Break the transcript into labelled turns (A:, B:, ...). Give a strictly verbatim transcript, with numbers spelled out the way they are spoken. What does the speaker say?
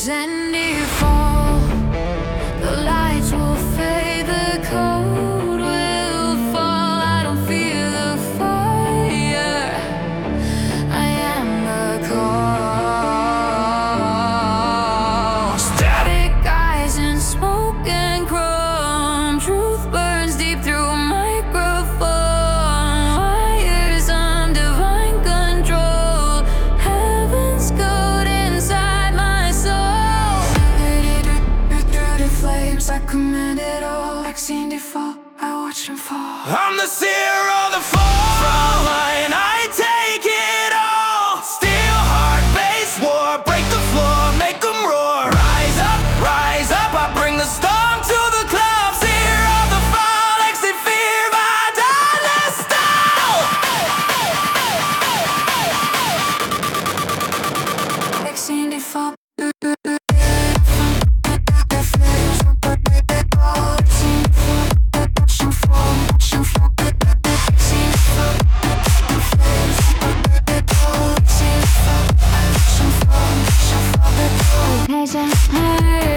A: And if all the lights will fade, the cold will fall. I don't feel the fire, I am the cold. Static eyes and smoke and chrome. Truth burns deep through a microphone. Wires on divine control. Heaven's code inside my soul. Through the flames, I command it all. Like seen default, I watch them fall.
B: I'm the seer of the fall. Front line, I take it all. Steel heart, bass war. Break the floor, make them roar. Rise up, rise up, I bring the storm to the club. Seer of the fall, exit fear, my dollar style.
A: Like seen default. Hey,